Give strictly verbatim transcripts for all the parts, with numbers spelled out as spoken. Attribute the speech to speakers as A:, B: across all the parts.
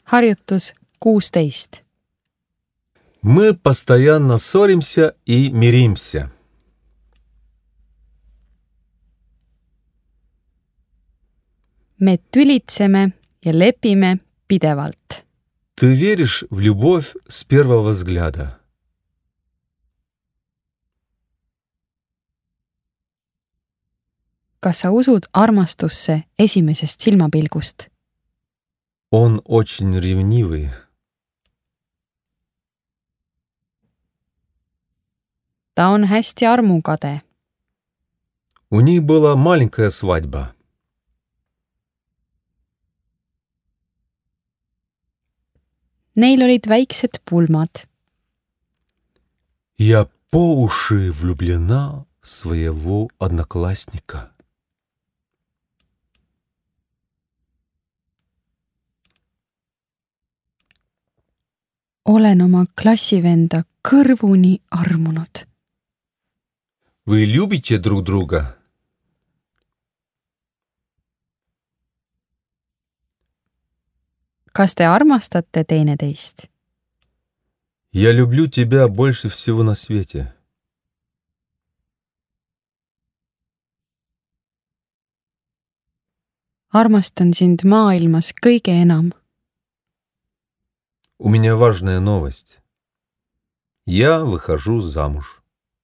A: Harjutus kuusteist.
B: Мы постоянно ссоримся и миримся.
A: Me tülitseme ja lepime pidevalt.
B: Ты веришь в любовь с первого взгляда.
A: Kas sa usud armastusse esimesest silmapilgust?
B: Он очень ревнивый.
A: Ta on hästi armukade.
B: У них была маленькая свадьба.
A: Neil olid väiksed pulmad.
B: Я по уши влюблена в своего одноклассника.
A: Olen oma klassivenda kõrvuni armunud.
B: Вы любите друг друга?
A: Kas te armastate teineteist?
B: Я люблю тебя больше всего на свете.
A: Armastan sind maailmas kõige enam.
B: У меня важная новость. Я выхожу замуж.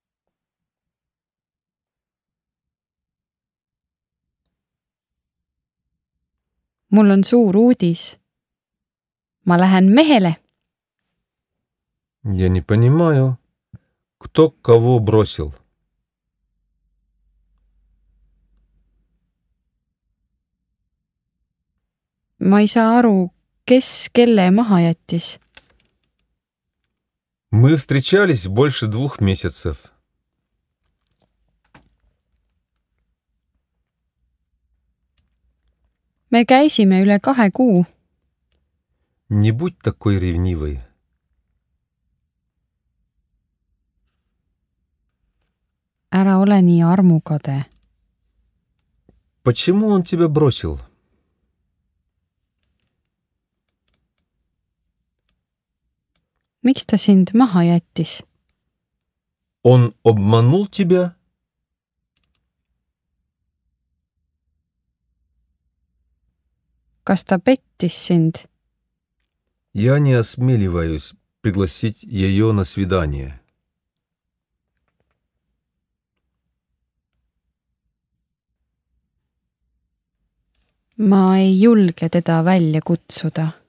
A: Mul on suur uudis. Ma lähen mehele.
B: Я не понимаю, кто кого бросил.
A: Ma ei saa aru, kes kelle maha jättis.
B: Мы встречались больше двух месяцев.
A: Me käisime üle kahe kuu.
B: Не будь такой ревнивой.
A: Ära ole nii armukade.
B: Почему он тебя бросил?
A: Miks ta sind maha jättis?
B: Он обманул тебя?
A: Kas ta pettis sind?
B: Я не осмеливаюсь пригласить ее на свидание.
A: Ma ei julge teda välja kutsuda.